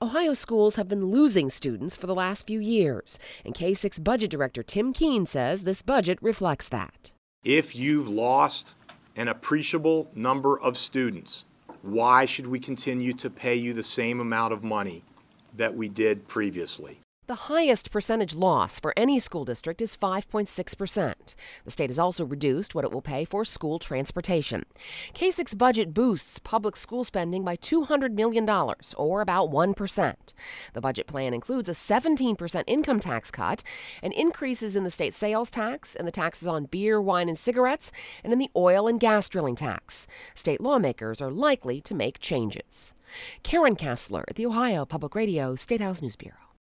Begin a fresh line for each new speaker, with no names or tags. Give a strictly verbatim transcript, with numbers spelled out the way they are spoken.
Ohio schools have been losing students for the last few years, and K six Budget Director Tim Keene says this budget reflects that.
If you've lost an appreciable number of students, why should we continue to pay you the same amount of money that we did previously?
The highest percentage loss for any school district is five point six percent. The state has also reduced what it will pay for school transportation. K six budget boosts public school spending by two hundred million dollars, or about one percent. The budget plan includes a seventeen percent income tax cut and increases in the state sales tax and the taxes on beer, wine, and cigarettes, and in the oil and gas drilling tax. State lawmakers are likely to make changes. Karen Kessler at the Ohio Public Radio State House News Bureau.